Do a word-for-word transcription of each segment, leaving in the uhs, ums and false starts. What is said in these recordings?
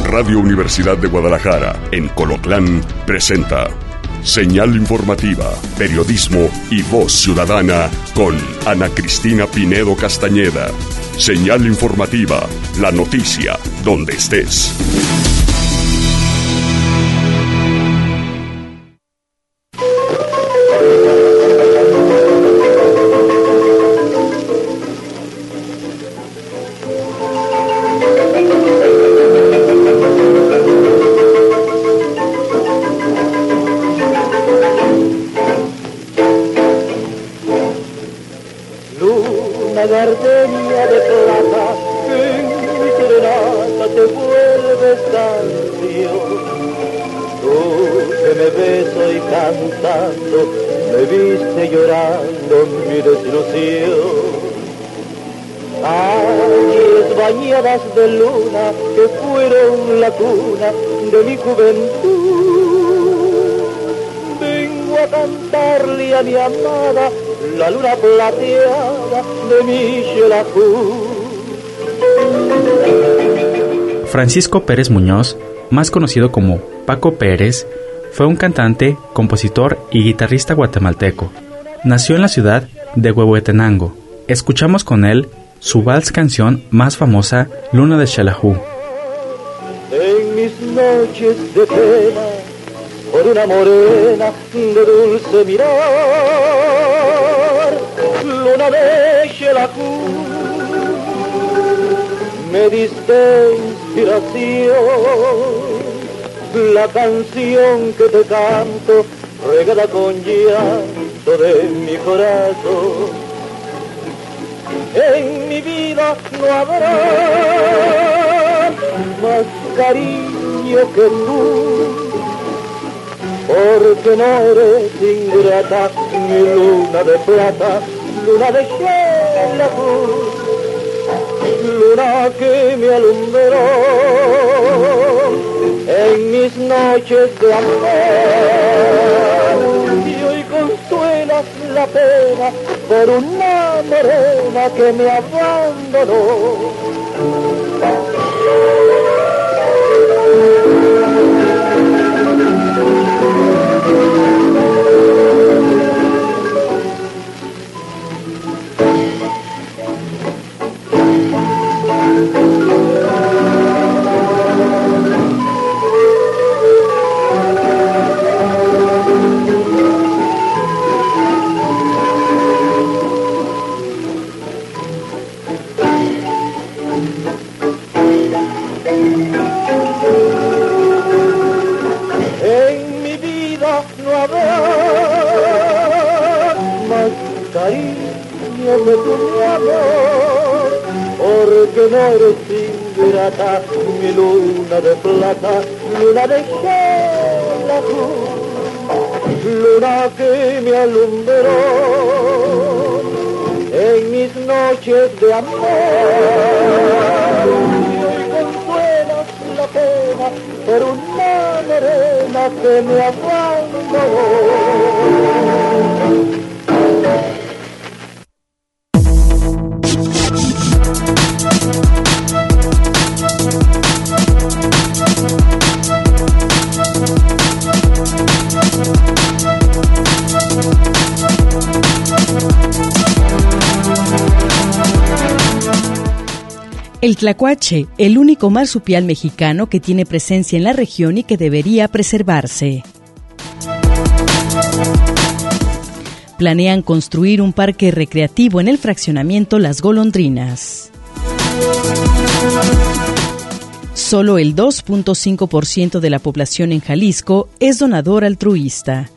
Radio Universidad de Guadalajara, en Colotlán, presenta Señal Informativa, Periodismo y Voz Ciudadana con Ana Cristina Pinedo Castañeda. Señal Informativa, la noticia donde estés. Gardenia de plata, en mi serenata te vuelves canción. Tú que me ves hoy cantando, me viste llorando mi desilusión. Calles bañadas de luna que fueron la cuna de mi juventud. Vengo a cantarle a mi amada la luna plateada de mi Xelajú. Francisco Pérez Muñoz, más conocido como Paco Pérez, fue un cantante, compositor y guitarrista guatemalteco. Nació en la ciudad de Huehuetenango. Escuchamos con él su vals canción más famosa, Luna de Xelajú. En mis noches de pena, por una morena de dulce mirar, luna de Xelajú, me diste inspiración, la canción que te canto, regada con llanto de mi corazón. En mi vida no habrá más cariño que tú, porque no eres ingrata, mi luna de plata, luna de Xelajú, luna que me alumbró en mis noches de amor, y hoy consuelas la pena por una morena que me abandonó. Porque no eres ingrata, mi luna de plata, luna de Xelajú, luna que me alumbró en mis noches de amor. Y hoy consuelas la pena por una morena que me abandonó. El tlacuache, el único marsupial mexicano que tiene presencia en la región y que debería preservarse. Planean construir un parque recreativo en el fraccionamiento Las Golondrinas. Solo el dos punto cinco por ciento de la población en Jalisco es donador altruista.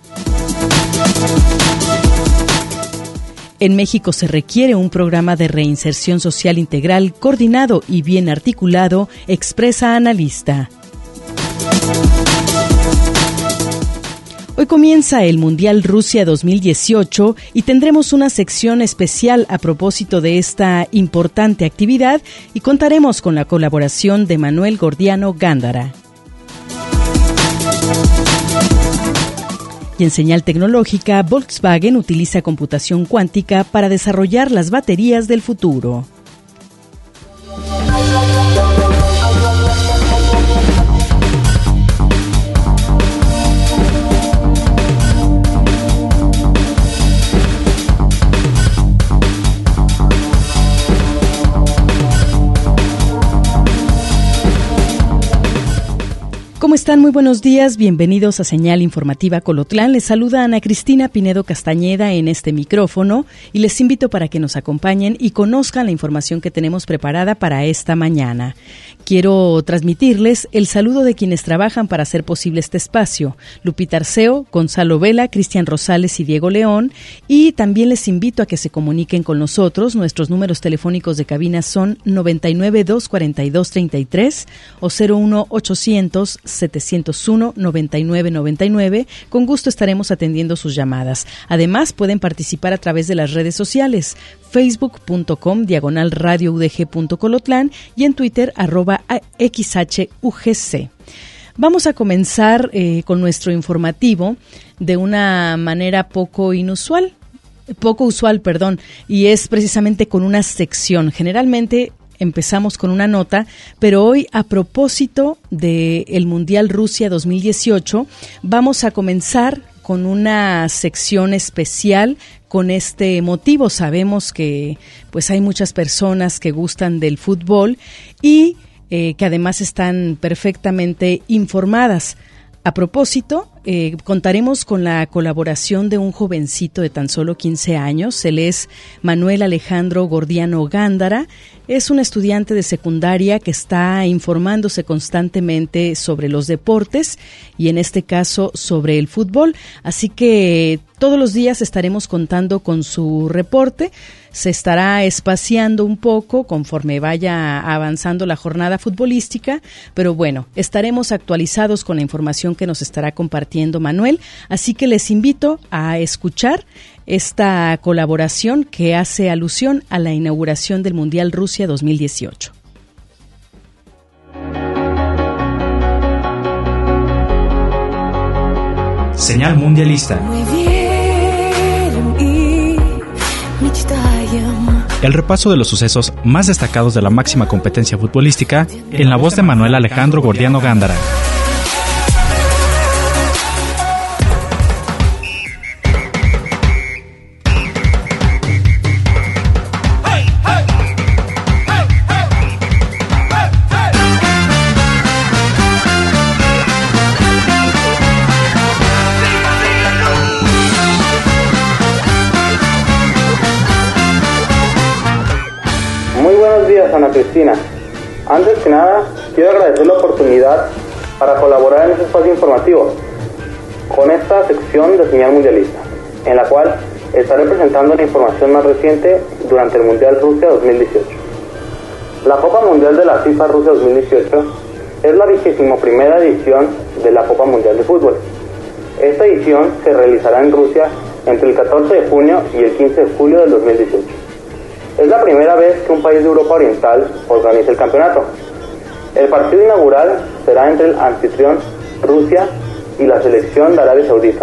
En México se requiere un programa de reinserción social integral, coordinado y bien articulado, expresa analista. Hoy comienza el Mundial Rusia dos mil dieciocho y tendremos una sección especial a propósito de esta importante actividad y contaremos con la colaboración de Manuel Gordiano Gándara. Y en señal tecnológica, Volkswagen utiliza computación cuántica para desarrollar las baterías del futuro. ¿cómo están? Muy buenos días, bienvenidos a Señal Informativa Colotlán. Les saluda Ana Cristina Pinedo Castañeda en este micrófono y les invito para que nos acompañen y conozcan la información que tenemos preparada para esta mañana. Quiero transmitirles el saludo de quienes trabajan para hacer posible este espacio: Lupita Arceo, Gonzalo Vela, Cristian Rosales y Diego León. Y también les invito a que se comuniquen con nosotros. Nuestros números telefónicos de cabina son noventa y nueve, dos cuarenta y dos, treinta y tres o cero uno ochocientos, setecientos uno, noventa y nueve noventa y nueve. Con gusto estaremos atendiendo sus llamadas. Además, pueden participar a través de las redes sociales: facebook.com diagonal radio udg.colotlán y en Twitter arroba xhugc. Vamos a comenzar eh, con nuestro informativo de una manera poco inusual, poco usual, perdón, y es precisamente con una sección. Generalmente empezamos con una nota, pero hoy, a propósito del Mundial Rusia dos mil dieciocho, vamos a comenzar con una sección especial con este motivo. Sabemos que pues hay muchas personas que gustan del fútbol y eh, que además están perfectamente informadas. A propósito, eh, contaremos con la colaboración de un jovencito de tan solo quince años. Él es Manuel Alejandro Gordiano Gándara. Es un estudiante de secundaria que está informándose constantemente sobre los deportes y en este caso sobre el fútbol. Así que todos los días estaremos contando con su reporte. Se estará espaciando un poco conforme vaya avanzando la jornada futbolística, pero bueno, estaremos actualizados con la información que nos estará compartiendo Manuel, así que les invito a escuchar esta colaboración que hace alusión a la inauguración del Mundial Rusia dos mil dieciocho. Señal mundialista. El repaso de los sucesos más destacados de la máxima competencia futbolística en la voz de Manuel Alejandro Gordiano Gándara. Ana Cristina, antes que nada quiero agradecer la oportunidad para colaborar en este espacio informativo con esta sección de Señal Mundialista, en la cual estaré presentando la información más reciente durante el Mundial Rusia dos mil dieciocho. La Copa Mundial de la FIFA Rusia dos mil dieciocho es la vigésimo primera edición de la Copa Mundial de Fútbol. Esta edición se realizará en Rusia entre el catorce de junio y el quince de julio del dos mil dieciocho. Es la primera vez que un país de Europa Oriental organiza el campeonato. El partido inaugural será entre el anfitrión Rusia y la selección de Arabia Saudita.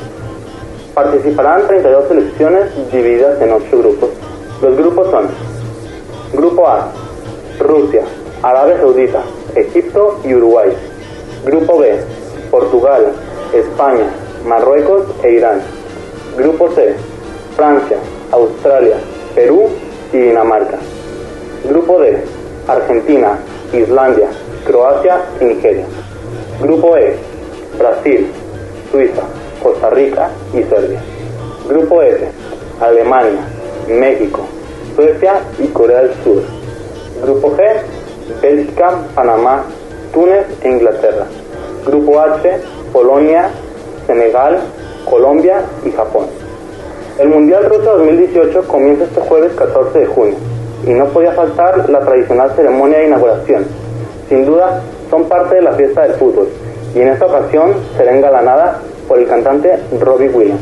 Participarán treinta y dos selecciones divididas en ocho grupos. Los grupos son: Grupo A, Rusia, Arabia Saudita, Egipto y Uruguay. Grupo B, Portugal, España, Marruecos e Irán. Grupo C, Francia, Australia, Perú y Dinamarca. Grupo D, Argentina, Islandia, Croacia y Nigeria. Grupo E, Brasil, Suiza, Costa Rica y Serbia. Grupo F, Alemania, México, Suecia y Corea del Sur. Grupo G, Bélgica, Panamá, Túnez e Inglaterra. Grupo H, Polonia, Senegal, Colombia y Japón. El Mundial Rusia dos mil dieciocho comienza este jueves catorce de junio y no podía faltar la tradicional ceremonia de inauguración. Sin duda, son parte de la fiesta del fútbol y en esta ocasión será engalanada por el cantante Robbie Williams.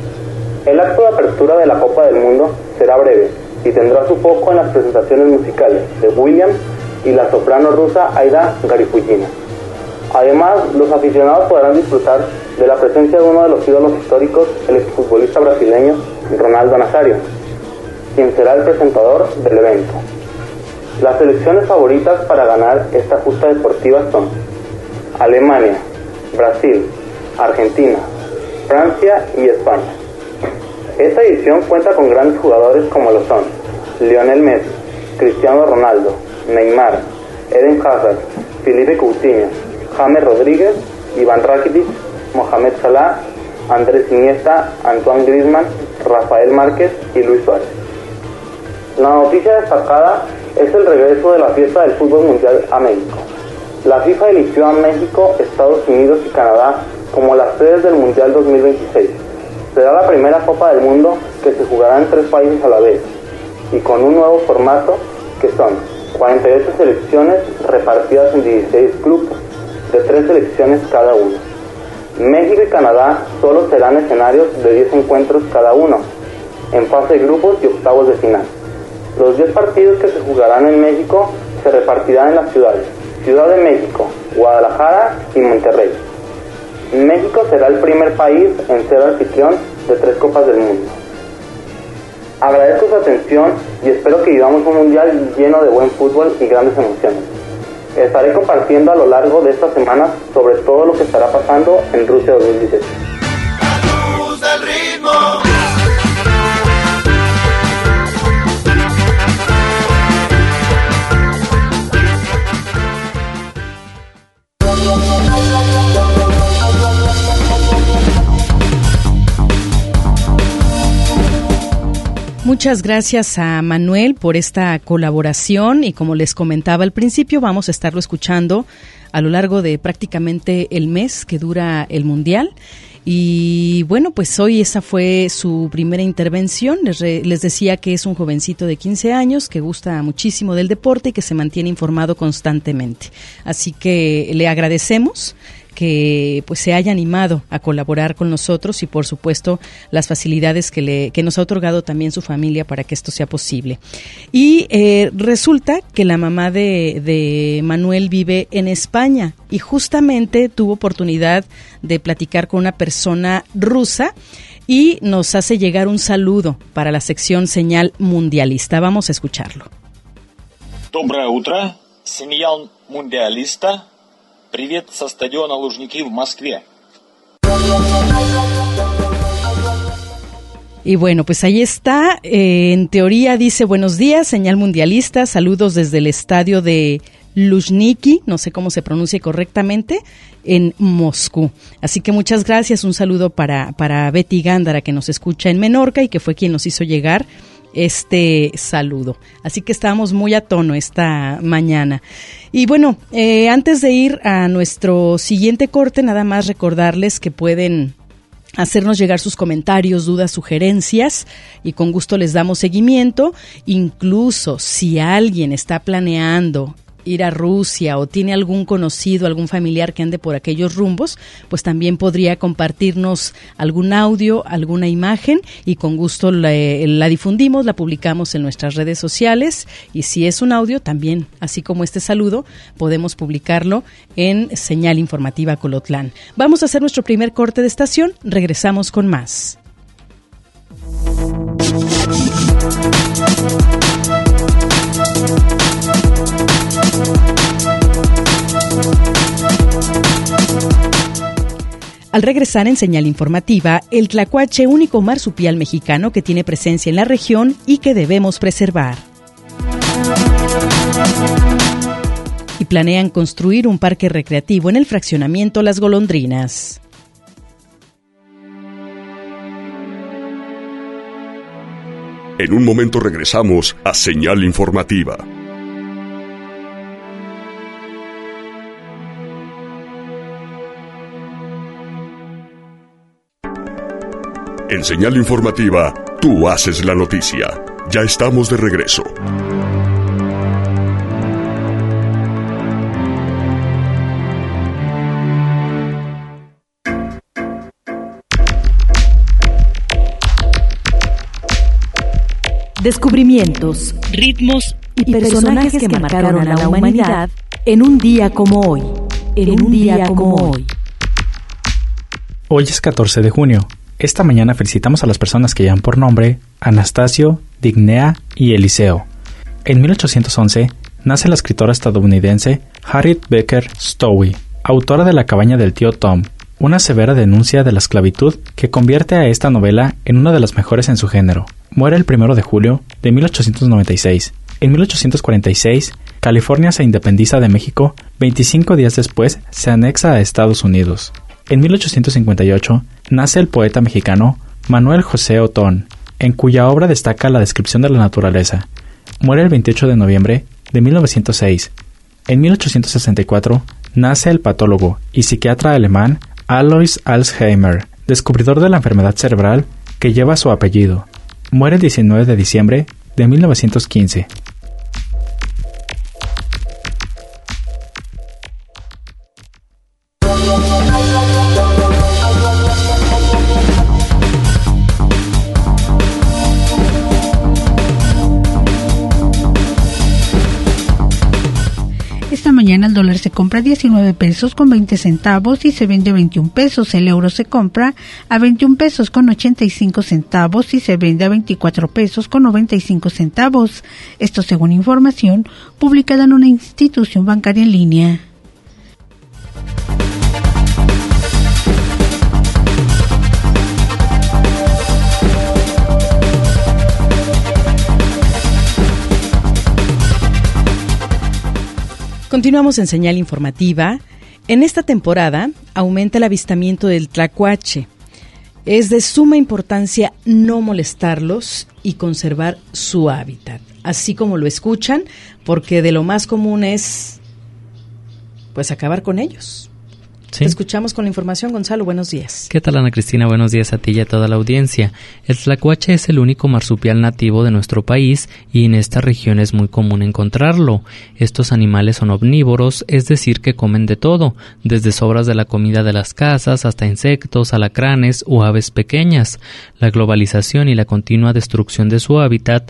El acto de apertura de la Copa del Mundo será breve y tendrá su foco en las presentaciones musicales de Williams y la soprano rusa Aida Garifulina. Además, los aficionados podrán disfrutar de la presencia de uno de los ídolos históricos, el exfutbolista brasileño Ronaldo Nazário, quien será el presentador del evento. Las selecciones favoritas para ganar esta justa deportiva son Alemania, Brasil, Argentina, Francia y España. Esta edición cuenta con grandes jugadores como lo son Lionel Messi, Cristiano Ronaldo, Neymar, Eden Hazard, Felipe Coutinho, James Rodríguez, Iván Rakitic, Mohamed Salah, Andrés Iniesta, Antoine Griezmann, Rafael Márquez y Luis Suárez. La noticia destacada es el regreso de la fiesta del fútbol mundial a México. La FIFA eligió a México, Estados Unidos y Canadá como las sedes del Mundial dos mil veintiséis. Será la primera Copa del Mundo que se jugará en tres países a la vez y con un nuevo formato que son cuarenta y ocho selecciones repartidas en dieciséis grupos de tres selecciones cada uno. México y Canadá solo serán escenarios de diez encuentros cada uno, en fase de grupos y octavos de final. Los diez partidos que se jugarán en México se repartirán en las ciudades Ciudad de México, Guadalajara y Monterrey. México será el primer país en ser anfitrión de tres Copas del Mundo. Agradezco su atención y espero que vivamos un mundial lleno de buen fútbol y grandes emociones. Estaré compartiendo a lo largo de estas semanas sobre todo lo que estará pasando en Rusia dos mil dieciocho. La luz del ritmo. Muchas gracias a Manuel por esta colaboración y como les comentaba al principio, vamos a estarlo escuchando a lo largo de prácticamente el mes que dura el Mundial. Y bueno, pues hoy esa fue su primera intervención. Les, re, les decía que es un jovencito de quince años que gusta muchísimo del deporte y que se mantiene informado constantemente. Así que le agradecemos que pues se haya animado a colaborar con nosotros y por supuesto las facilidades que le que nos ha otorgado también su familia para que esto sea posible. Y eh, resulta que la mamá de, de Manuel vive en España y justamente tuvo oportunidad de platicar con una persona rusa y nos hace llegar un saludo para la sección Señal Mundialista. Vamos a escucharlo. Доброе утро, Señal Mundialista. Привет со стадиона Лужники в Москве. Y bueno, pues ahí está. Eh, en teoría dice buenos días, Señal Mundialista. Saludos desde el estadio de Luzhniki, no sé cómo se pronuncia correctamente, en Moscú. Así que muchas gracias. Un saludo para, para Betty Gándara, que nos escucha en Menorca y que fue quien nos hizo llegar este saludo. Así que estábamos muy a tono esta mañana. Y bueno, eh, antes de ir a nuestro siguiente corte, nada más recordarles que pueden hacernos llegar sus comentarios, dudas, sugerencias y con gusto les damos seguimiento. Incluso si alguien está planeando ir a Rusia o tiene algún conocido, algún familiar que ande por aquellos rumbos, pues también podría compartirnos algún audio, alguna imagen y con gusto la, la difundimos, la publicamos en nuestras redes sociales y si es un audio también, así como este saludo, podemos publicarlo en Señal Informativa Colotlán. Vamos a hacer nuestro primer corte de estación, regresamos con más. Al regresar en Señal Informativa, el tlacuache, único marsupial mexicano que tiene presencia en la región y que debemos preservar. Y planean construir un parque recreativo en el fraccionamiento Las Golondrinas. En un momento regresamos a Señal Informativa. En Señal Informativa, tú haces la noticia. Ya estamos de regreso. Descubrimientos, ritmos y personajes que marcaron a la humanidad en un día como hoy. En un día como hoy. Hoy es catorce de junio. Esta mañana felicitamos a las personas que llevan por nombre Anastasio, Dignea y Eliseo. En mil ochocientos once nace la escritora estadounidense Harriet Beecher Stowe, autora de La cabaña del tío Tom, una severa denuncia de la esclavitud que convierte a esta novela en una de las mejores en su género. Muere el primero de julio de mil ochocientos noventa y seis, En mil ochocientos cuarenta y seis, California se independiza de México, veinticinco días después se anexa a Estados Unidos. En mil ochocientos cincuenta y ocho, nace el poeta mexicano Manuel José Otón, en cuya obra destaca la descripción de la naturaleza. Muere el veintiocho de noviembre de mil novecientos seis. En mil ochocientos sesenta y cuatro, nace el patólogo y psiquiatra alemán Alois Alzheimer, descubridor de la enfermedad cerebral que lleva su apellido. Muere el diecinueve de diciembre de mil novecientos quince. Esta mañana el dólar se compra a diecinueve pesos con veinte centavos y se vende a veintiún pesos. El euro se compra a veintiún pesos con ochenta y cinco centavos y se vende a veinticuatro pesos con noventa y cinco centavos. Esto según información publicada en una institución bancaria en línea. Continuamos en señal informativa. En esta temporada aumenta el avistamiento del tlacuache. Es de suma importancia no molestarlos y conservar su hábitat, así como lo escuchan, porque de lo más común es pues acabar con ellos. Sí. Te escuchamos con la información, Gonzalo, buenos días. ¿Qué tal, Ana Cristina? Buenos días a ti y a toda la audiencia. El tlacuache es el único marsupial nativo de nuestro país y en esta región es muy común encontrarlo. Estos animales son omnívoros, es decir, que comen de todo, desde sobras de la comida de las casas hasta insectos, alacranes o aves pequeñas. La globalización y la continua destrucción de su hábitat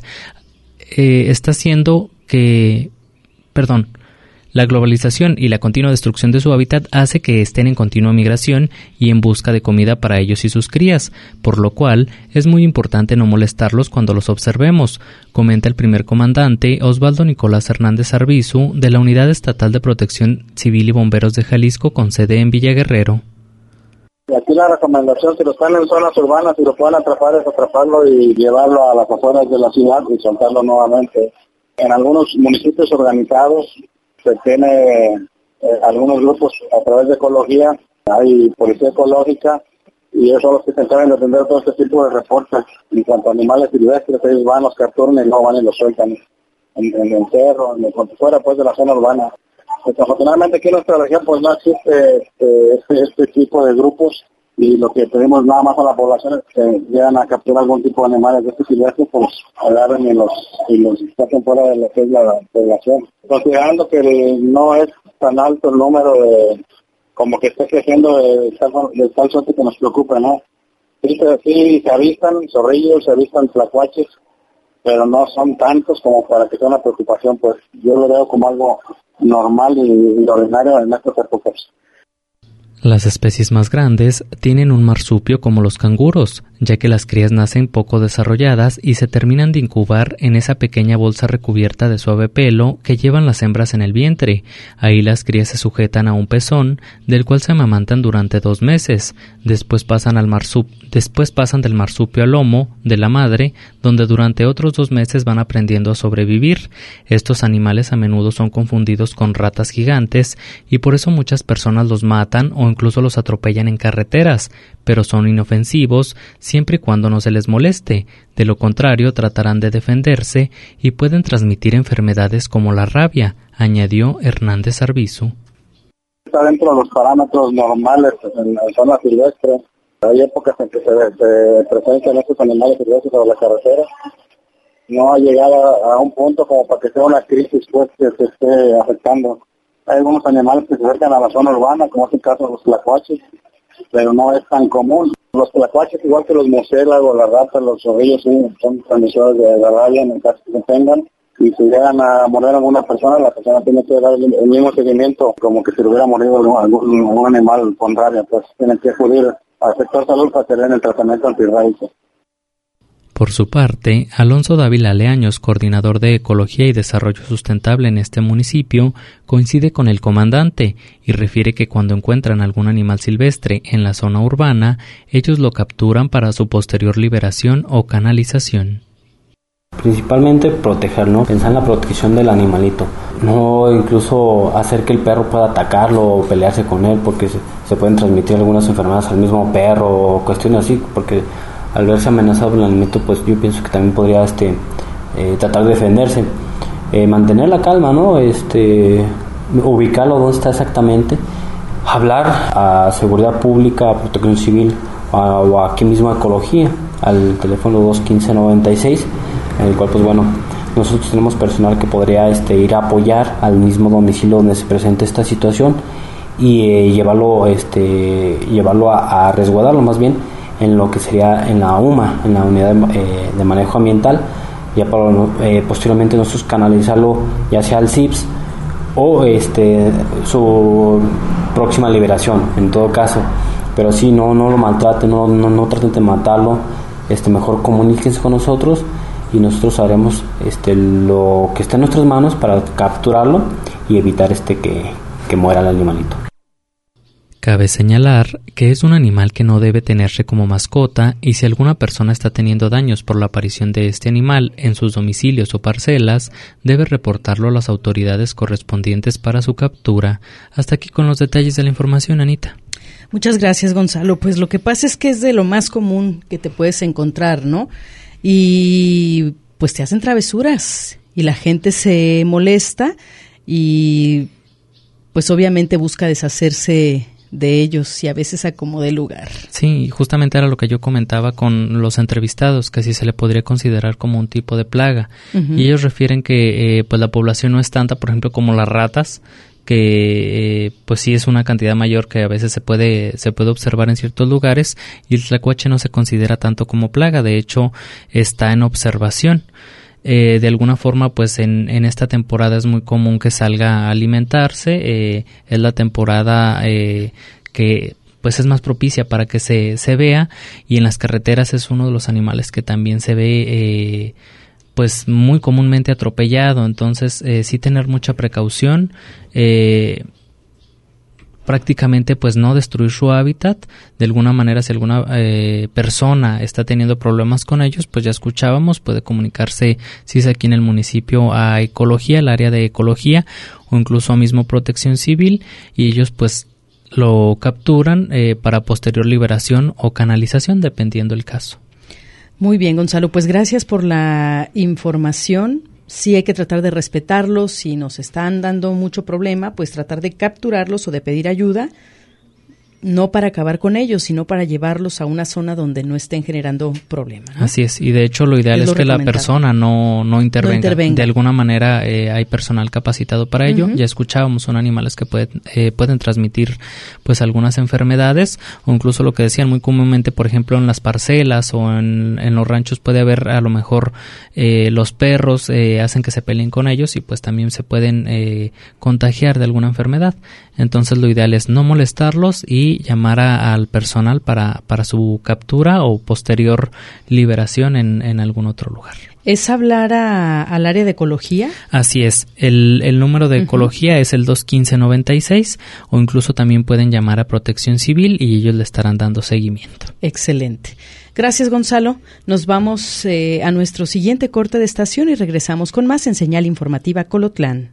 eh, está haciendo que... Perdón... La globalización y la continua destrucción de su hábitat hace que estén en continua migración y en busca de comida para ellos y sus crías, por lo cual es muy importante no molestarlos cuando los observemos, comenta el primer comandante Osvaldo Nicolás Hernández Arbizu de la Unidad Estatal de Protección Civil y Bomberos de Jalisco con sede en Villa Guerrero. Aquí la recomendación, si lo están en zonas urbanas, si lo pueden atrapar, es atraparlo y llevarlo a las afueras de la ciudad y soltarlo nuevamente. En algunos municipios organizados se tiene eh, algunos grupos a través de ecología, hay policía ecológica y ellos son los que se encargan de atender todo este tipo de reportes. En cuanto a animales silvestres, ellos van, los capturan y no van y los sueltan en, en el cerro, en cuanto fuera pues de la zona urbana. Desafortunadamente aquí en nuestra región pues no existe este, este, este tipo de grupos y lo que pedimos nada más a la población es que llegan a capturar algún tipo de animales de este silvestre, pues agarren y los, y los saquen fuera de lo que es la población. Considerando que el, no es tan alto el número de, como que esté creciendo de tal, de tal suerte que nos preocupe, ¿no? Sí, sí se avistan zorrillos, se avistan tlacuaches, pero no son tantos como para que sea una preocupación, pues yo lo veo como algo normal y, y ordinario en estas épocas. Las especies más grandes tienen un marsupio como los canguros, ya que las crías nacen poco desarrolladas y se terminan de incubar en esa pequeña bolsa recubierta de suave pelo que llevan las hembras en el vientre. Ahí las crías se sujetan a un pezón, del cual se amamantan durante dos meses. Después pasan al marsup- después pasan del marsupio al lomo de la madre, donde durante otros dos meses van aprendiendo a sobrevivir. Estos animales a menudo son confundidos con ratas gigantes y por eso muchas personas los matan o incluso los atropellan en carreteras, pero son inofensivos siempre y cuando no se les moleste. De lo contrario, tratarán de defenderse y pueden transmitir enfermedades como la rabia, añadió Hernández Arbizu. Está dentro de los parámetros normales en la zona silvestre. Hay épocas en que se, se presencian estos animales silvestres sobre la carretera. No ha llegado a, a un punto como para que sea una crisis pues que se esté afectando. Hay algunos animales que se acercan a la zona urbana, como es el caso de los tlacuaches, pero no es tan común. Los tlacuaches, igual que los murciélagos, las ratas, los zorrillos, sí, son transmisores de la rabia en el caso que tengan. Y si llegan a morir alguna persona, la persona tiene que dar el mismo seguimiento como que si le hubiera morido algún, algún animal con rabia. Pues tienen que acudir al sector salud para tener el tratamiento antirrábico. Por su parte, Alonso Dávila Leaños, coordinador de Ecología y Desarrollo Sustentable en este municipio, coincide con el comandante y refiere que cuando encuentran algún animal silvestre en la zona urbana, ellos lo capturan para su posterior liberación o canalización. Principalmente protegerlo, ¿no? Pensar en la protección del animalito, no incluso hacer que el perro pueda atacarlo o pelearse con él, porque se, se pueden transmitir algunas enfermedades al mismo perro o cuestiones así, porque al verse amenazado el animalito, pues yo pienso que también podría este eh, tratar de defenderse, eh, mantener la calma, ¿no? Este, ubicarlo donde está exactamente, hablar a seguridad pública, a protección civil a, o aquí mismo a ecología, al teléfono dos uno cinco noventa y seis, en el cual pues bueno, nosotros tenemos personal que podría este, ir a apoyar al mismo domicilio donde se presente esta situación y eh, llevarlo este llevarlo a, a resguardarlo más bien en lo que sería en la U M A, en la unidad de, eh, de manejo ambiental, ya para eh, posteriormente nosotros canalizarlo ya sea al C I P S o este su próxima liberación en todo caso, pero sí, no no lo maltraten, no, no, no traten de matarlo, este mejor comuníquense con nosotros y nosotros haremos este lo que esté en nuestras manos para capturarlo y evitar este que, que muera el animalito. Cabe señalar que es un animal que no debe tenerse como mascota y si alguna persona está teniendo daños por la aparición de este animal en sus domicilios o parcelas, debe reportarlo a las autoridades correspondientes para su captura. Hasta aquí con los detalles de la información, Anita. Muchas gracias, Gonzalo. Pues lo que pasa es que es de lo más común que te puedes encontrar, ¿no? Y pues te hacen travesuras y la gente se molesta y pues obviamente busca deshacerse de ellos y a veces a como de lugar. Sí, justamente era lo que yo comentaba con los entrevistados, que si se le podría considerar como un tipo de plaga. Uh-huh. Y ellos refieren que eh, pues la población no es tanta, por ejemplo, como las ratas, que eh, pues sí es una cantidad mayor que a veces se puede se puede observar en ciertos lugares y el tlacuache no se considera tanto como plaga, de hecho está en observación. Eh, de alguna forma pues en, en esta temporada es muy común que salga a alimentarse, eh, es la temporada eh, que pues es más propicia para que se, se vea y en las carreteras es uno de los animales que también se ve eh, pues muy comúnmente atropellado, entonces eh, sí tener mucha precaución, eh, prácticamente pues no destruir su hábitat, de alguna manera si alguna eh, persona está teniendo problemas con ellos, pues ya escuchábamos, puede comunicarse si es aquí en el municipio a ecología, el área de ecología o incluso a mismo protección civil y ellos pues lo capturan eh, para posterior liberación o canalización dependiendo el caso. Muy bien, Gonzalo, pues gracias por la información. Sí hay que tratar de respetarlos, si nos están dando mucho problema, pues tratar de capturarlos o de pedir ayuda, no para acabar con ellos, sino para llevarlos a una zona donde no estén generando problemas, ¿no? Así es, y de hecho lo ideal es, es lo que la persona no, no, intervenga. no intervenga. De alguna manera eh, hay personal capacitado para ello. Uh-huh. Ya escuchábamos, son animales que pueden, eh, pueden transmitir pues algunas enfermedades, o incluso lo que decían muy comúnmente, por ejemplo, en las parcelas o en, en los ranchos puede haber a lo mejor eh, los perros eh, hacen que se peleen con ellos y pues también se pueden eh, contagiar de alguna enfermedad. Entonces lo ideal es no molestarlos y llamar a, al personal para, para su captura o posterior liberación en, en algún otro lugar. ¿Es hablar a, al área de ecología? Así es. El, el número de uh-huh. ecología es el dos uno cinco noventa y seis o incluso también pueden llamar a Protección Civil y ellos le estarán dando seguimiento. Excelente. Gracias, Gonzalo. Nos vamos eh, a nuestro siguiente corte de estación y regresamos con más en Señal Informativa Colotlán.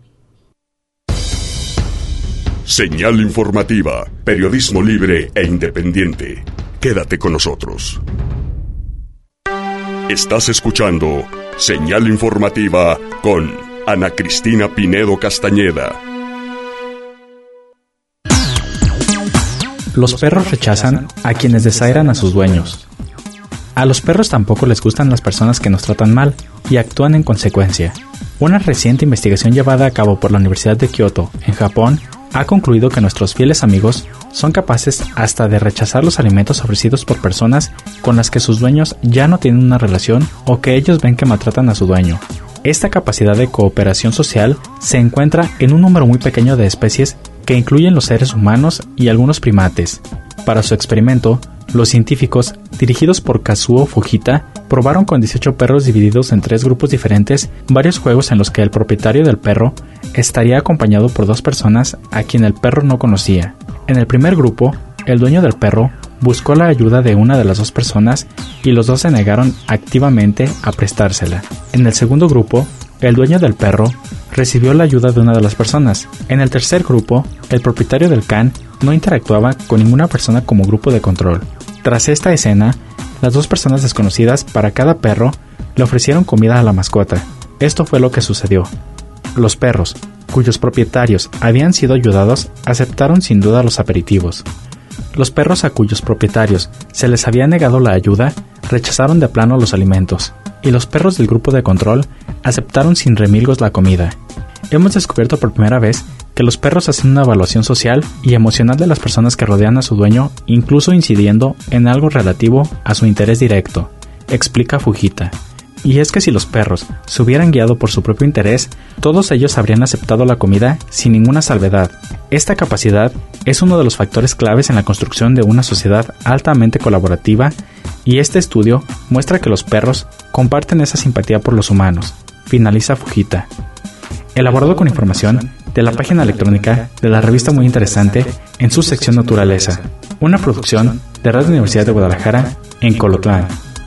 Señal Informativa, periodismo libre e independiente. Quédate con nosotros. Estás escuchando Señal Informativa con Ana Cristina Pinedo Castañeda. Los perros rechazan a quienes desairan a sus dueños. A los perros tampoco les gustan las personas que nos tratan mal y actúan en consecuencia. Una reciente investigación llevada a cabo por la Universidad de Kioto, en Japón, ha concluido que nuestros fieles amigos son capaces hasta de rechazar los alimentos ofrecidos por personas con las que sus dueños ya no tienen una relación o que ellos ven que maltratan a su dueño. Esta capacidad de cooperación social se encuentra en un número muy pequeño de especies que incluyen los seres humanos y algunos primates. Para su experimento, los científicos, dirigidos por Kazuo Fujita, probaron con dieciocho perros divididos en tres grupos diferentes varios juegos en los que el propietario del perro estaría acompañado por dos personas a quien el perro no conocía. En el primer grupo, el dueño del perro buscó la ayuda de una de las dos personas y los dos se negaron activamente a prestársela. En el segundo grupo, el dueño del perro recibió la ayuda de una de las personas. En el tercer grupo, el propietario del can no interactuaba con ninguna persona como grupo de control. Tras esta escena, las dos personas desconocidas para cada perro le ofrecieron comida a la mascota. Esto fue lo que sucedió. Los perros, cuyos propietarios habían sido ayudados, aceptaron sin duda los aperitivos. Los perros a cuyos propietarios se les había negado la ayuda rechazaron de plano los alimentos, y los perros del grupo de control aceptaron sin remilgos la comida. Hemos descubierto por primera vez que los perros hacen una evaluación social y emocional de las personas que rodean a su dueño, incluso incidiendo en algo relativo a su interés directo, explica Fujita. Y es que si los perros se hubieran guiado por su propio interés, todos ellos habrían aceptado la comida sin ninguna salvedad. Esta capacidad es uno de los factores claves en la construcción de una sociedad altamente colaborativa, y este estudio muestra que los perros comparten esa simpatía por los humanos, finaliza Fujita. Elaborado con información de la página electrónica de la revista Muy Interesante en su sección Naturaleza, una producción de Radio Universidad de Guadalajara en Colotlán.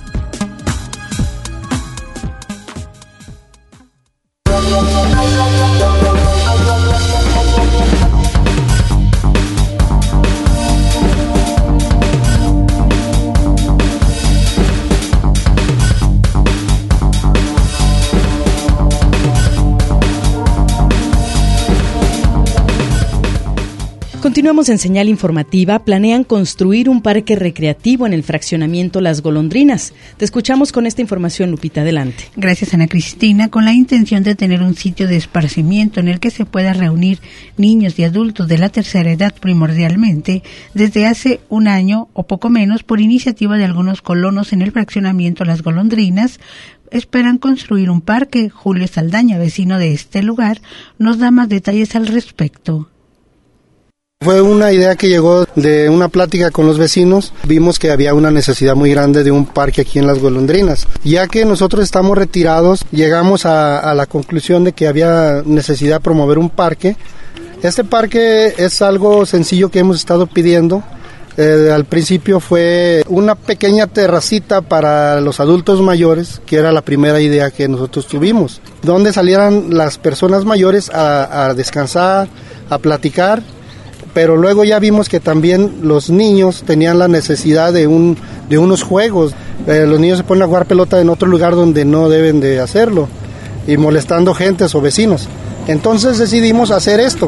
Continuamos en Señal Informativa. Planean construir un parque recreativo en el fraccionamiento Las Golondrinas. Te escuchamos con esta información, Lupita, adelante. Gracias, Ana Cristina. Con la intención de tener un sitio de esparcimiento en el que se pueda reunir niños y adultos de la tercera edad primordialmente, desde hace un año o poco menos, por iniciativa de algunos colonos en el fraccionamiento Las Golondrinas, esperan construir un parque. Julio Saldaña, vecino de este lugar, nos da más detalles al respecto. Fue una idea que llegó de una plática con los vecinos. Vimos que había una necesidad muy grande de un parque aquí en Las Golondrinas. Ya que nosotros estamos retirados, llegamos a, a la conclusión de que había necesidad de promover un parque. Este parque es algo sencillo que hemos estado pidiendo. Eh, al principio fue una pequeña terracita para los adultos mayores, que era la primera idea que nosotros tuvimos, donde salieran las personas mayores a, a descansar, a platicar. Pero luego ya vimos que también los niños tenían la necesidad de un de unos juegos. Eh, los niños se ponen a jugar pelota en otro lugar donde no deben de hacerlo, y molestando gentes o vecinos. Entonces decidimos hacer esto.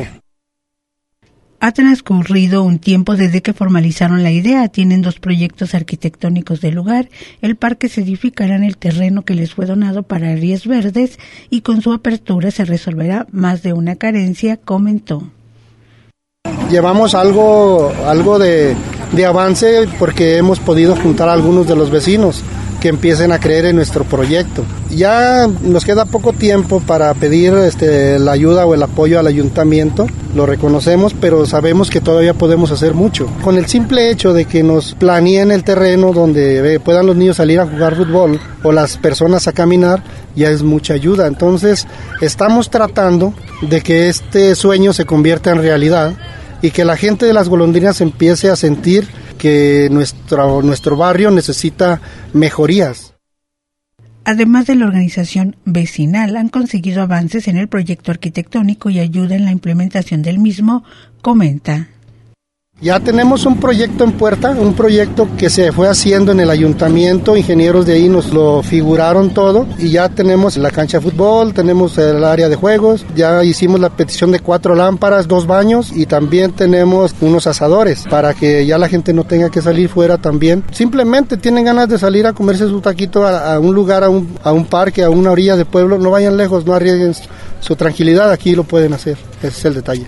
Ha transcurrido un tiempo desde que formalizaron la idea. Tienen dos proyectos arquitectónicos del lugar. El parque se edificará en el terreno que les fue donado para áreas verdes, y con su apertura se resolverá más de una carencia, comentó. Llevamos algo, algo de, de avance porque hemos podido juntar a algunos de los vecinos que empiecen a creer en nuestro proyecto. Ya nos queda poco tiempo para pedir este, la ayuda o el apoyo al ayuntamiento, lo reconocemos, pero sabemos que todavía podemos hacer mucho. Con el simple hecho de que nos planeen el terreno donde eh, puedan los niños salir a jugar fútbol o las personas a caminar, ya es mucha ayuda. Entonces estamos tratando de que este sueño se convierta en realidad y que la gente de Las Golondrinas empiece a sentir que nuestro, nuestro barrio necesita mejorías. Además de la organización vecinal, han conseguido avances en el proyecto arquitectónico y ayuda en la implementación del mismo, comenta. Ya tenemos un proyecto en puerta, un proyecto que se fue haciendo en el ayuntamiento, ingenieros de ahí nos lo figuraron todo, y ya tenemos la cancha de fútbol, tenemos el área de juegos, ya hicimos la petición de cuatro lámparas, dos baños, y también tenemos unos asadores para que ya la gente no tenga que salir fuera también. Simplemente tienen ganas de salir a comerse su taquito a, a un lugar, a un, a un parque, a una orilla de pueblo, no vayan lejos, no arriesguen su tranquilidad, aquí lo pueden hacer, ese es el detalle.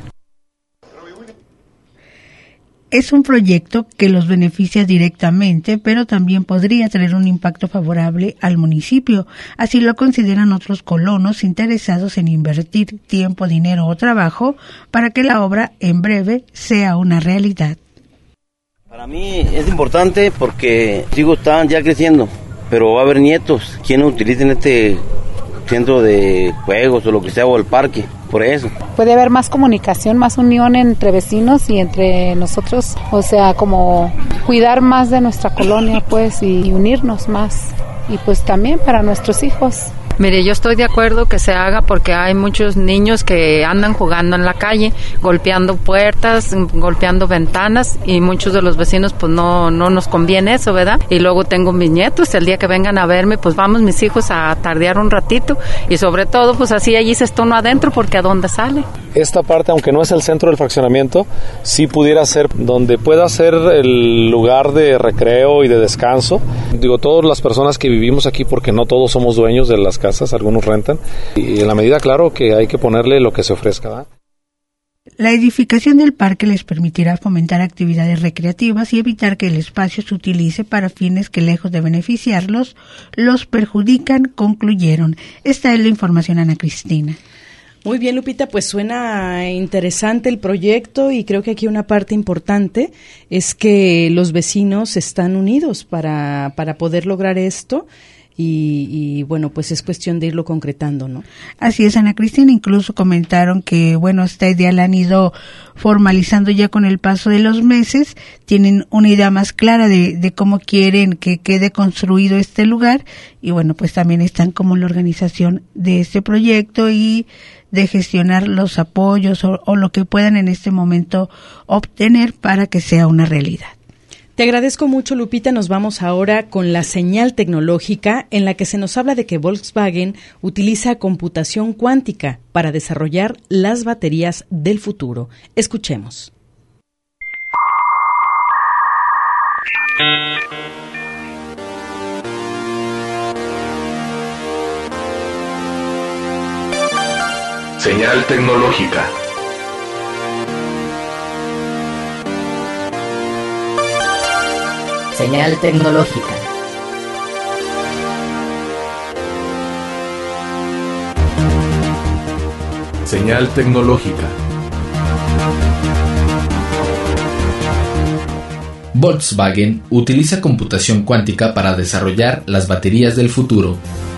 Es un proyecto que los beneficia directamente, pero también podría tener un impacto favorable al municipio. Así lo consideran otros colonos interesados en invertir tiempo, dinero o trabajo para que la obra en breve sea una realidad. Para mí es importante porque, digo, están ya creciendo, pero va a haber nietos quienes utilicen este centro de juegos o lo que sea, o el parque, por eso. Puede haber más comunicación, más unión entre vecinos y entre nosotros, o sea, como cuidar más de nuestra colonia, pues, y unirnos más, y pues también para nuestros hijos. Mire, yo estoy de acuerdo que se haga porque hay muchos niños que andan jugando en la calle, golpeando puertas, golpeando ventanas, y muchos de los vecinos pues no no nos conviene eso, ¿verdad? Y luego tengo mis nietos, el día que vengan a verme, pues vamos mis hijos a tardear un ratito, y sobre todo pues así allí se está uno adentro, porque ¿a dónde sale? Esta parte, aunque no es el centro del fraccionamiento, sí pudiera ser donde pueda ser el lugar de recreo y de descanso. Digo, todas las personas que vivimos aquí, porque no todos somos dueños de las casas, algunos rentan, y en la medida, claro, que hay que ponerle lo que se ofrezca, ¿verdad? La edificación del parque les permitirá fomentar actividades recreativas y evitar que el espacio se utilice para fines que, lejos de beneficiarlos, los perjudican, concluyeron. Esta es la información, Ana Cristina. Muy bien, Lupita, pues suena interesante el proyecto, y creo que aquí una parte importante es que los vecinos están unidos para, para poder lograr esto. Y, y bueno, pues es cuestión de irlo concretando, ¿no? Así es, Ana Cristina. Incluso comentaron que, bueno, esta idea la han ido formalizando ya con el paso de los meses. Tienen una idea más clara de, de cómo quieren que quede construido este lugar. Y bueno, pues también están como la organización de este proyecto y de gestionar los apoyos o, o lo que puedan en este momento obtener para que sea una realidad. Te agradezco mucho, Lupita. Nos vamos ahora con la señal tecnológica, en la que se nos habla de que Volkswagen utiliza computación cuántica para desarrollar las baterías del futuro. Escuchemos. Señal tecnológica. Señal tecnológica. Señal tecnológica. Volkswagen utiliza computación cuántica para desarrollar las baterías del futuro.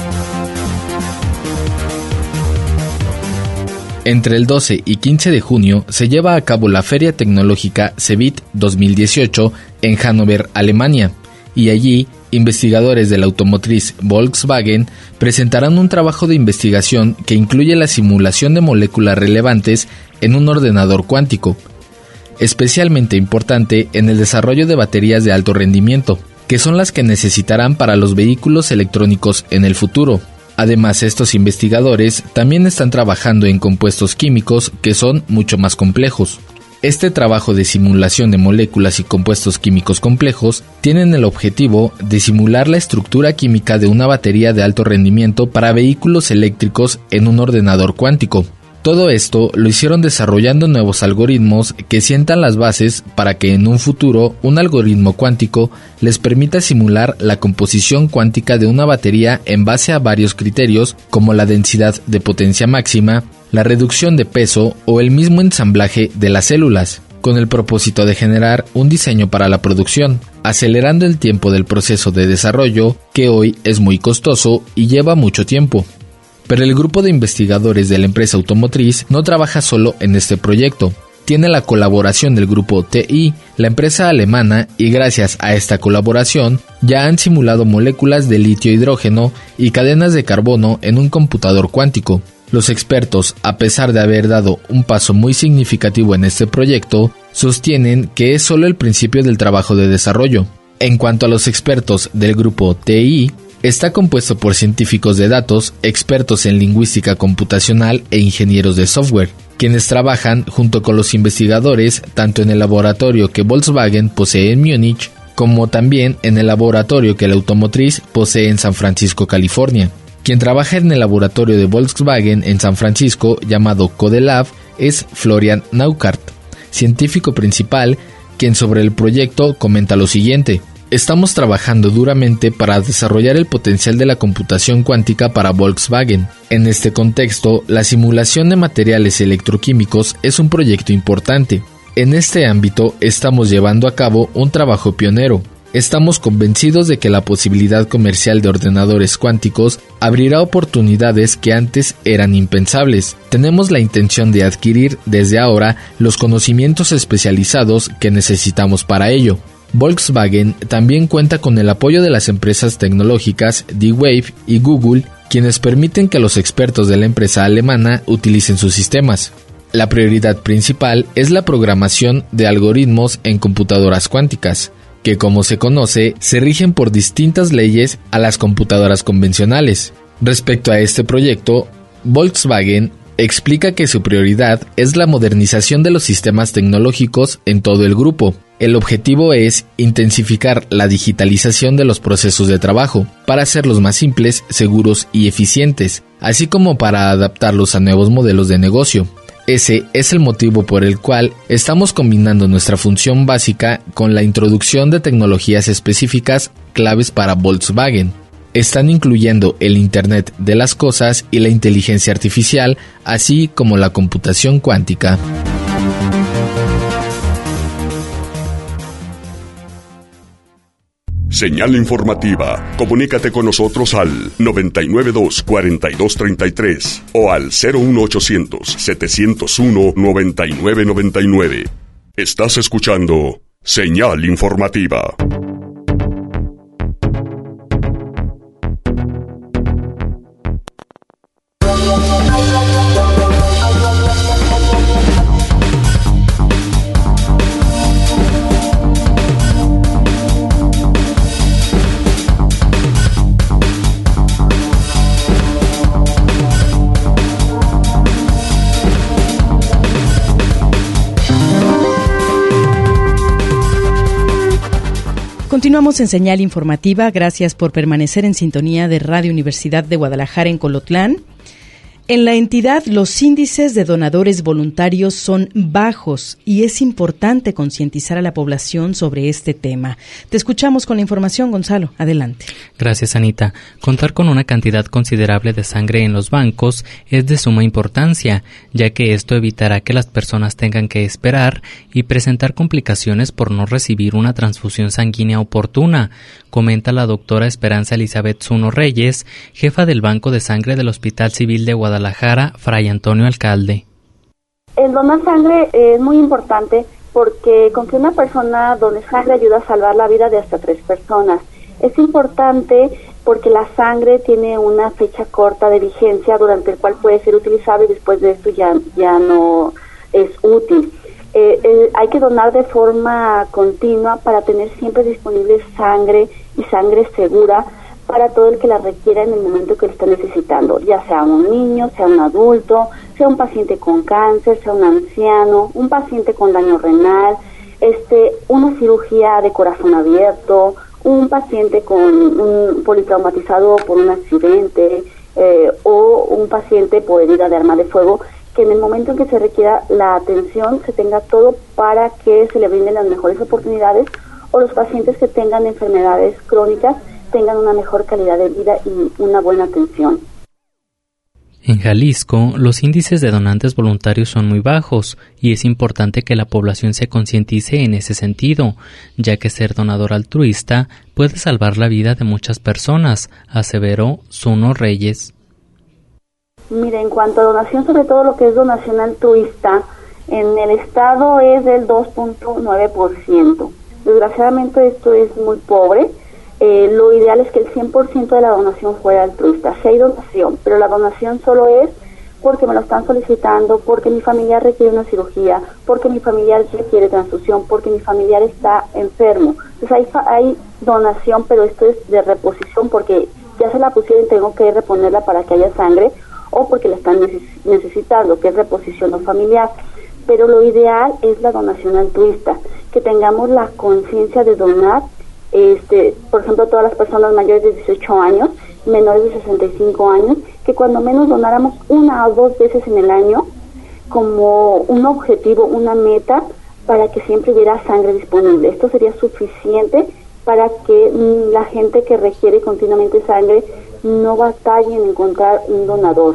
Entre el doce y quince de junio se lleva a cabo la Feria Tecnológica CeBIT dos mil dieciocho en Hannover, Alemania, y allí investigadores de la automotriz Volkswagen presentarán un trabajo de investigación que incluye la simulación de moléculas relevantes en un ordenador cuántico, especialmente importante en el desarrollo de baterías de alto rendimiento, que son las que necesitarán para los vehículos electrónicos en el futuro. Además, estos investigadores también están trabajando en compuestos químicos que son mucho más complejos. Este trabajo de simulación de moléculas y compuestos químicos complejos tienen el objetivo de simular la estructura química de una batería de alto rendimiento para vehículos eléctricos en un ordenador cuántico. Todo esto lo hicieron desarrollando nuevos algoritmos que sientan las bases para que en un futuro un algoritmo cuántico les permita simular la composición cuántica de una batería en base a varios criterios como la densidad de potencia máxima, la reducción de peso o el mismo ensamblaje de las células, con el propósito de generar un diseño para la producción, acelerando el tiempo del proceso de desarrollo, que hoy es muy costoso y lleva mucho tiempo. Pero el grupo de investigadores de la empresa automotriz no trabaja solo en este proyecto. Tiene la colaboración del grupo T I, la empresa alemana, y gracias a esta colaboración ya han simulado moléculas de litio-hidrógeno y cadenas de carbono en un computador cuántico. Los expertos, a pesar de haber dado un paso muy significativo en este proyecto, sostienen que es solo el principio del trabajo de desarrollo. En cuanto a los expertos del grupo T I, está compuesto por científicos de datos, expertos en lingüística computacional e ingenieros de software, quienes trabajan junto con los investigadores tanto en el laboratorio que Volkswagen posee en Múnich, como también en el laboratorio que la automotriz posee en San Francisco, California. Quien trabaja en el laboratorio de Volkswagen en San Francisco, llamado Codelab, es Florian Nauckart, científico principal, quien sobre el proyecto comenta lo siguiente: estamos trabajando duramente para desarrollar el potencial de la computación cuántica para Volkswagen. En este contexto, la simulación de materiales electroquímicos es un proyecto importante. En este ámbito estamos llevando a cabo un trabajo pionero. Estamos convencidos de que la posibilidad comercial de ordenadores cuánticos abrirá oportunidades que antes eran impensables. Tenemos la intención de adquirir desde ahora los conocimientos especializados que necesitamos para ello. Volkswagen también cuenta con el apoyo de las empresas tecnológicas D-Wave y Google, quienes permiten que los expertos de la empresa alemana utilicen sus sistemas. La prioridad principal es la programación de algoritmos en computadoras cuánticas, que como se conoce, se rigen por distintas leyes a las computadoras convencionales. Respecto a este proyecto, Volkswagen explica que su prioridad es la modernización de los sistemas tecnológicos en todo el grupo. El objetivo es intensificar la digitalización de los procesos de trabajo para hacerlos más simples, seguros y eficientes, así como para adaptarlos a nuevos modelos de negocio. Ese es el motivo por el cual estamos combinando nuestra función básica con la introducción de tecnologías específicas claves para Volkswagen. Están incluyendo el Internet de las Cosas y la inteligencia artificial, así como la computación cuántica. Señal informativa. Comunícate con nosotros al noventa y nueve dos, cuarenta y dos treinta y tres o al cero uno ochocientos, setecientos uno, noventa y nueve noventa y nueve. Estás escuchando Señal informativa. Continuamos en Señal Informativa. Gracias por permanecer en sintonía de Radio Universidad de Guadalajara en Colotlán. En la entidad, los índices de donadores voluntarios son bajos y es importante concientizar a la población sobre este tema. Te escuchamos con la información, Gonzalo. Adelante. Gracias, Anita. Contar con una cantidad considerable de sangre en los bancos es de suma importancia, ya que esto evitará que las personas tengan que esperar y presentar complicaciones por no recibir una transfusión sanguínea oportuna, comenta la doctora Esperanza Elizabeth Zuno Reyes, jefa del Banco de Sangre del Hospital Civil de Guadalajara, Fray Antonio Alcalde. El donar sangre es muy importante porque con que una persona done sangre ayuda a salvar la vida de hasta tres personas. Es importante porque la sangre tiene una fecha corta de vigencia durante el cual puede ser utilizable y después de esto ya, ya no es útil. Eh, eh, hay que donar de forma continua para tener siempre disponible sangre y sangre segura para todo el que la requiera en el momento que lo está necesitando, ya sea un niño, sea un adulto, sea un paciente con cáncer, sea un anciano, un paciente con daño renal, este, una cirugía de corazón abierto, un paciente con un politraumatizado por un accidente eh, o un paciente por herida de arma de fuego, que en el momento en que se requiera la atención se tenga todo para que se le brinden las mejores oportunidades, o los pacientes que tengan enfermedades crónicas tengan una mejor calidad de vida y una buena atención. En Jalisco, los índices de donantes voluntarios son muy bajos y es importante que la población se concientice en ese sentido, ya que ser donador altruista puede salvar la vida de muchas personas, aseveró Zuno Reyes. Mira, en cuanto a donación, sobre todo lo que es donación altruista, en el estado es del dos punto nueve por ciento. Desgraciadamente esto es muy pobre. Eh, lo ideal es que el cien por ciento de la donación fuera altruista. Si hay donación, pero la donación solo es porque me lo están solicitando, porque mi familiar requiere una cirugía, porque mi familiar requiere transfusión, porque mi familiar está enfermo. Entonces hay, fa- hay donación, pero esto es de reposición porque ya se la pusieron y tengo que reponerla para que haya sangre, o porque la están neces- necesitando, que es reposición no familiar. Pero lo ideal es la donación altruista, que tengamos la conciencia de donar. Este, por ejemplo, todas las personas mayores de dieciocho años, menores de sesenta y cinco años, que cuando menos donáramos una o dos veces en el año como un objetivo, una meta, para que siempre hubiera sangre disponible. Esto sería suficiente para que mm, la gente que requiere continuamente sangre no batalle en encontrar un donador.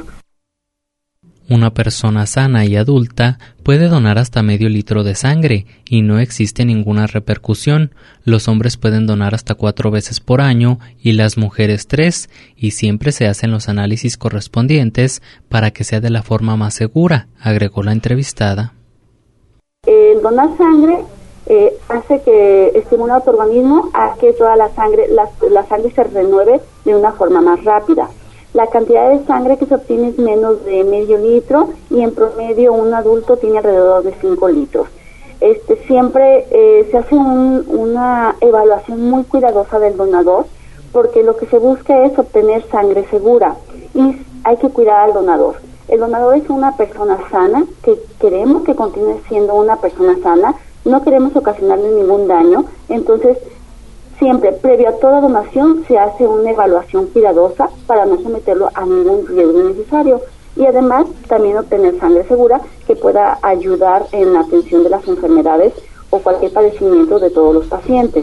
Una persona sana y adulta puede donar hasta medio litro de sangre y no existe ninguna repercusión. Los hombres pueden donar hasta cuatro veces por año y las mujeres tres, y siempre se hacen los análisis correspondientes para que sea de la forma más segura, agregó la entrevistada. El donar sangre eh, hace que estimula a tu organismo a que toda la sangre, la, la sangre se renueve de una forma más rápida. La cantidad de sangre que se obtiene es menos de medio litro y en promedio un adulto tiene alrededor de cinco litros. Este, siempre eh, se hace un, una evaluación muy cuidadosa del donador, porque lo que se busca es obtener sangre segura y hay que cuidar al donador. El donador es una persona sana, que queremos que continúe siendo una persona sana, no queremos ocasionarle ningún daño, entonces siempre, previo a toda donación, se hace una evaluación cuidadosa para no someterlo a ningún riesgo innecesario y además también obtener sangre segura que pueda ayudar en la atención de las enfermedades o cualquier padecimiento de todos los pacientes.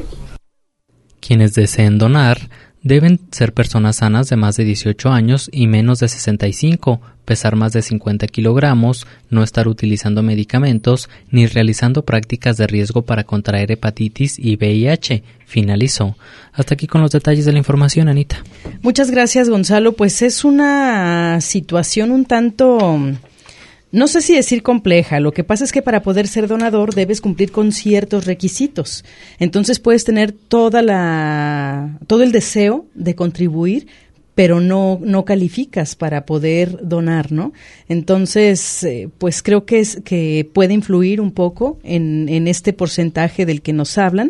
Quienes deseen donar deben ser personas sanas de más de dieciocho años y menos de sesenta y cinco, pesar más de cincuenta kilogramos, no estar utilizando medicamentos ni realizando prácticas de riesgo para contraer hepatitis y V I H, finalizó. Hasta aquí con los detalles de la información, Anita. Muchas gracias, Gonzalo. Pues es una situación un tanto... No sé si decir compleja, lo que pasa es que para poder ser donador debes cumplir con ciertos requisitos. Entonces puedes tener toda la, todo el deseo de contribuir, pero no, no calificas para poder donar, ¿no? Entonces, eh, pues creo que es, que puede influir un poco en, en este porcentaje del que nos hablan,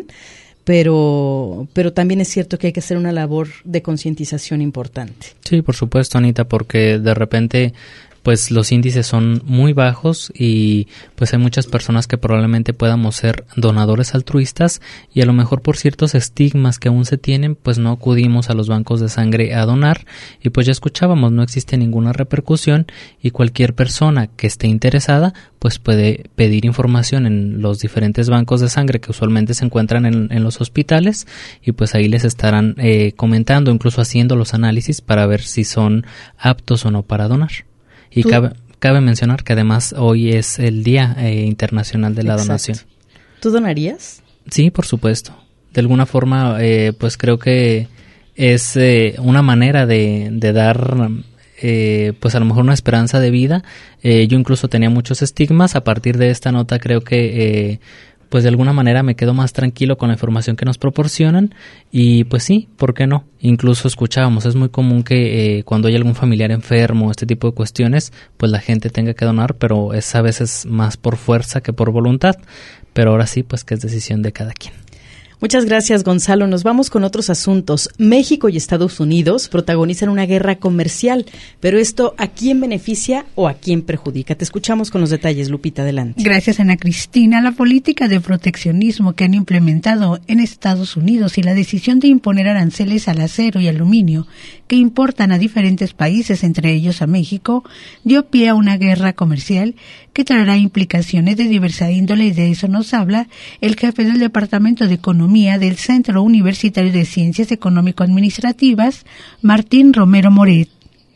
pero, pero también es cierto que hay que hacer una labor de concientización importante. Sí, por supuesto, Anita, porque de repente pues los índices son muy bajos y pues hay muchas personas que probablemente podamos ser donadores altruistas y a lo mejor por ciertos estigmas que aún se tienen pues no acudimos a los bancos de sangre a donar y pues ya escuchábamos, no existe ninguna repercusión y cualquier persona que esté interesada pues puede pedir información en los diferentes bancos de sangre que usualmente se encuentran en, en los hospitales y pues ahí les estarán eh, comentando, incluso haciendo los análisis para ver si son aptos o no para donar. Y cabe, cabe mencionar que además hoy es el Día eh, Internacional de la Exacto. Donación. ¿Tú donarías? Sí, por supuesto. De alguna forma, eh, pues creo que es eh, una manera de, de dar, eh, pues a lo mejor una esperanza de vida. Eh, yo incluso tenía muchos estigmas. A partir de esta nota creo que... Eh, pues de alguna manera me quedo más tranquilo con la información que nos proporcionan y pues sí, ¿por qué no? Incluso escuchábamos, es muy común que eh, cuando hay algún familiar enfermo, este tipo de cuestiones, pues la gente tenga que donar, pero es a veces más por fuerza que por voluntad, pero ahora sí, pues que es decisión de cada quien. Muchas gracias, Gonzalo. Nos vamos con otros asuntos. México y Estados Unidos protagonizan una guerra comercial, pero esto ¿a quién beneficia o a quién perjudica? Te escuchamos con los detalles, Lupita, adelante. Gracias, Ana Cristina. La política de proteccionismo que han implementado en Estados Unidos y la decisión de imponer aranceles al acero y aluminio que importan a diferentes países, entre ellos a México, dio pie a una guerra comercial que traerá implicaciones de diversa índole y de eso nos habla el jefe del Departamento de Economía del Centro Universitario de Ciencias Económico-Administrativas, Martín Romero Moret.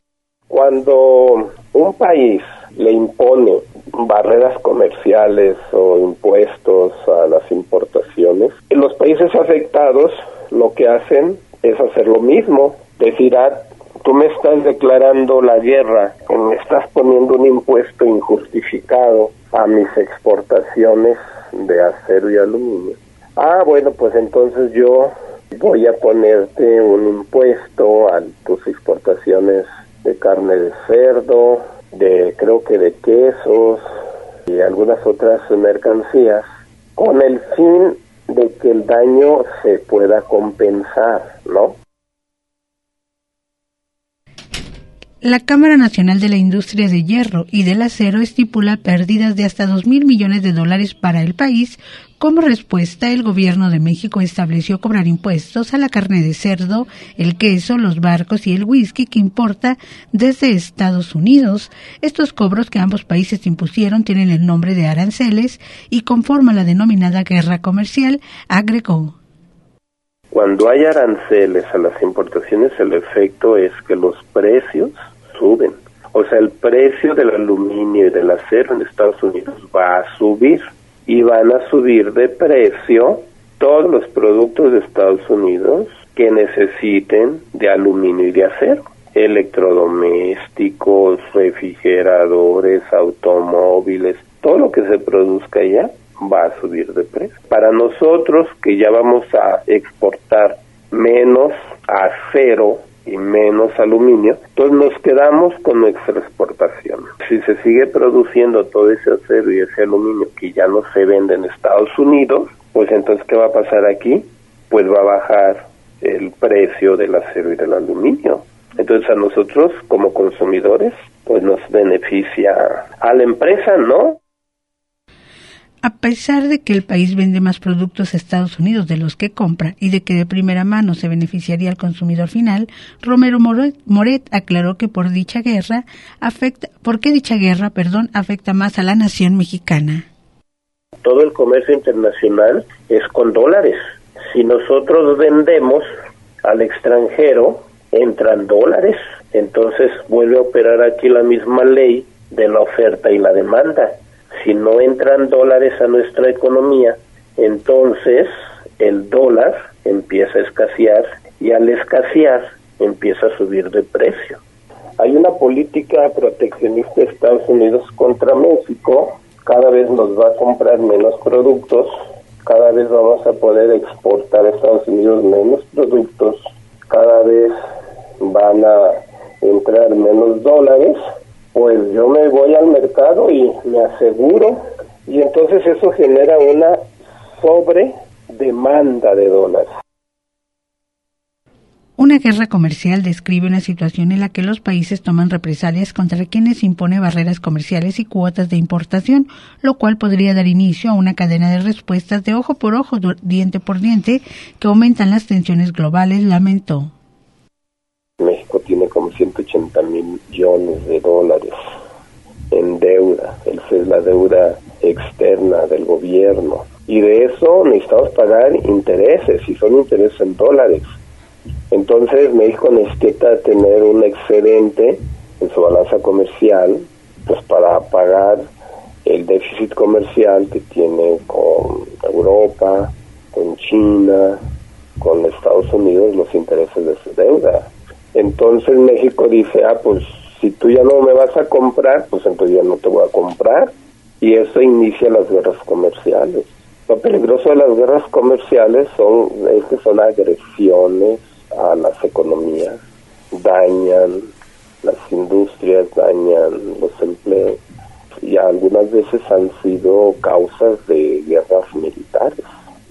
Cuando un país le impone barreras comerciales o impuestos a las importaciones, los países afectados lo que hacen es hacer lo mismo, decir, ah, tú me estás declarando la guerra, me estás poniendo un impuesto injustificado a mis exportaciones de acero y aluminio. Ah, bueno, pues entonces yo voy a ponerte un impuesto a tus exportaciones de carne de cerdo, de creo que de quesos y algunas otras mercancías, con el fin de que el daño se pueda compensar, ¿no? La Cámara Nacional de la Industria de Hierro y del Acero estipula pérdidas de hasta dos mil millones de dólares para el país. Como respuesta, el gobierno de México estableció cobrar impuestos a la carne de cerdo, el queso, los barcos y el whisky que importa desde Estados Unidos. Estos cobros que ambos países impusieron tienen el nombre de aranceles y conforman la denominada guerra comercial, agregó. Cuando hay aranceles a las importaciones, el efecto es que los precios suben. O sea, el precio del aluminio y del acero en Estados Unidos va a subir. Y van a subir de precio todos los productos de Estados Unidos que necesiten de aluminio y de acero. Electrodomésticos, refrigeradores, automóviles, todo lo que se produzca allá va a subir de precio. Para nosotros, que ya vamos a exportar menos acero y menos aluminio, entonces nos quedamos con nuestra exportación. Si se sigue produciendo todo ese acero y ese aluminio que ya no se vende en Estados Unidos, pues entonces, ¿qué va a pasar aquí? Pues va a bajar el precio del acero y del aluminio. Entonces, a nosotros, como consumidores, pues nos beneficia. A la empresa, ¿no? A pesar de que el país vende más productos a Estados Unidos de los que compra y de que de primera mano se beneficiaría al consumidor final, Romero Moret, Moret aclaró que por dicha guerra afecta, ¿por qué dicha guerra, perdón, afecta más a la nación mexicana? Todo el comercio internacional es con dólares. Si nosotros vendemos al extranjero, entran dólares, entonces vuelve a operar aquí la misma ley de la oferta y la demanda. Si no entran dólares a nuestra economía, entonces el dólar empieza a escasear y al escasear empieza a subir de precio. Hay una política proteccionista de Estados Unidos contra México, cada vez nos va a comprar menos productos, cada vez vamos a poder exportar a Estados Unidos menos productos, cada vez van a entrar menos dólares, pues yo me voy al mercado y me aseguro, y entonces eso genera una sobredemanda de dólares. Una guerra comercial describe una situación en la que los países toman represalias contra quienes impone barreras comerciales y cuotas de importación, lo cual podría dar inicio a una cadena de respuestas de ojo por ojo, diente por diente, que aumentan las tensiones globales, lamentó. México tiene como ciento ochenta mil millones de dólares en deuda. Esa es la deuda externa del gobierno. Y de eso necesitamos pagar intereses, y son intereses en dólares. Entonces México necesita tener un excedente en su balanza comercial, pues para pagar el déficit comercial que tiene con Europa, con China, con Estados Unidos, los intereses de su deuda. Entonces México dice, ah, pues si tú ya no me vas a comprar, pues entonces ya no te voy a comprar. Y eso inicia las guerras comerciales. Lo peligroso de las guerras comerciales son, es que son agresiones a las economías, dañan las industrias, dañan los empleos, y algunas veces han sido causas de guerras militares.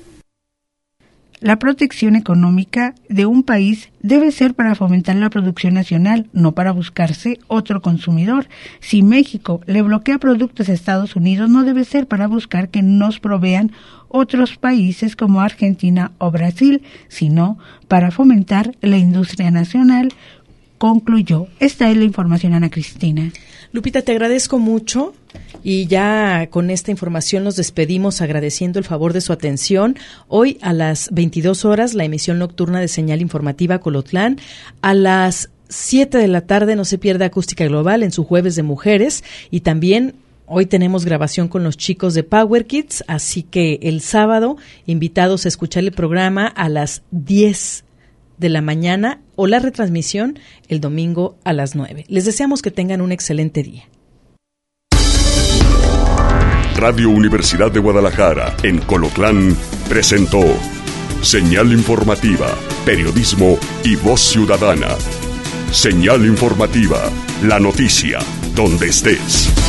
La protección económica de un país debe ser para fomentar la producción nacional, no para buscarse otro consumidor. Si México le bloquea productos a Estados Unidos, no debe ser para buscar que nos provean otros países como Argentina o Brasil, sino para fomentar la industria nacional, concluyó. Esta es la información, Ana Cristina. Lupita, te agradezco mucho y ya con esta información nos despedimos agradeciendo el favor de su atención. Hoy a las veintidós horas la emisión nocturna de Señal Informativa Colotlán. A las siete de la tarde no se pierda Acústica Global en su Jueves de Mujeres, y también hoy tenemos grabación con los chicos de Power Kids, así que el sábado invitados a escuchar el programa a las diez de la mañana o la retransmisión el domingo a las nueve. Les deseamos que tengan un excelente día. Radio Universidad de Guadalajara en Colotlán presentó Señal Informativa, Periodismo y Voz Ciudadana. Señal Informativa, la noticia donde estés.